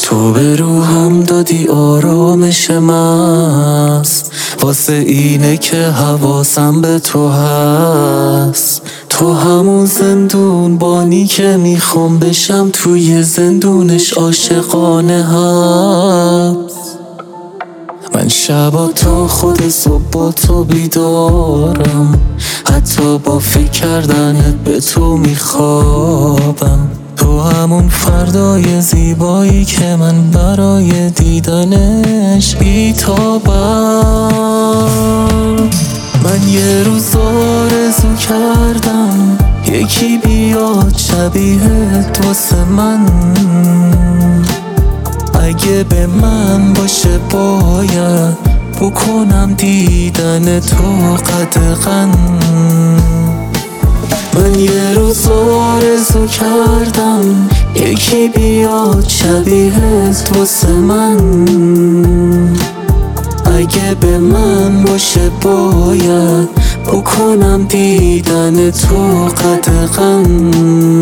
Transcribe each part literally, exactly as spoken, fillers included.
تو به روحم دادی آرامش مست، واسه اینه که حواسم به تو هست. تو همون زندون بانی که میخوام بشم توی زندونش عاشقانه هست. من شبا تا خود صبح با تو بیدارم، حتی با فکر کردنت به تو میخوابم. تو همون فردای زیبایی که من برای دیدنش بیتابم. من یه روز آرزو کردم یکی بیاد شبیهت واسه من، اگه به من باشه باید بکنم دیدن تو قدغن. من یه روز آرزو کردم یکی بیاد شبیهت واسه من، اگه به من باشه باید بکنم دیدن تو قدغن.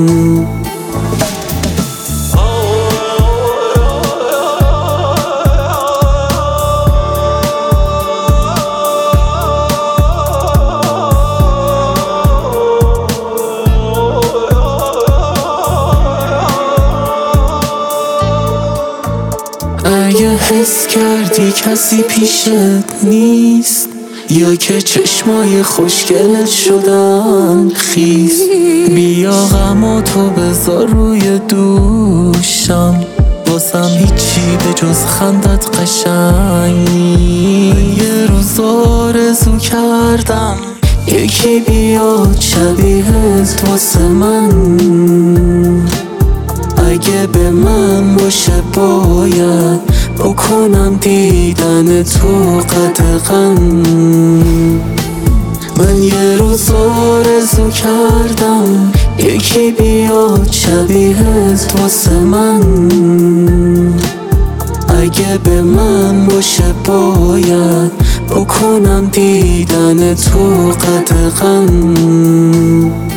اگه حس کردی کسی پیشت نیست، یا که چشمای خوشگلت شدن خیس، بیا غمو تو بذار روی دوشم، واسم هیچی به جز خندت قشنگ نیست. یه روز آرزو کردم یکی بیاد شبیهت واسه من، اگه به من باشه باید بکنم دیدن تو قدغن. من یه روز آرزو کردم یکی بیاد شبیهت واسه من، اگه به من باشه باید بکنم دیدن تو قدغن.